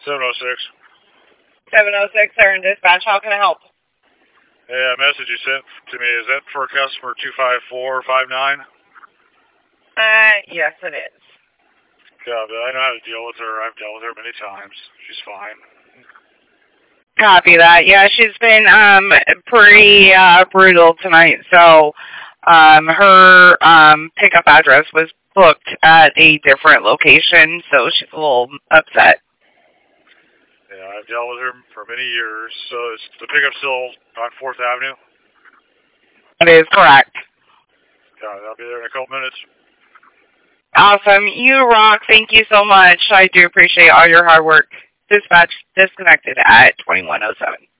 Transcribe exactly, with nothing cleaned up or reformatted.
seven oh six. seven oh six, sir, in dispatch. How can I help? Hey, that message you sent to me, is that for customer two five four five nine? Uh, yes, it is. Yeah, but I know how to deal with her. I've dealt with her many times. She's fine. Copy that. Yeah, she's been um pretty uh, brutal tonight. So, um, her um pickup address was booked at a different location, so she's a little upset. Yeah, I've dealt with her for many years. So is the pickup still on Fourth Avenue? That is correct. God, I'll be there in a couple minutes. Awesome. You rock. Thank you so much. I do appreciate all your hard work. Dispatch disconnected at twenty-one oh seven.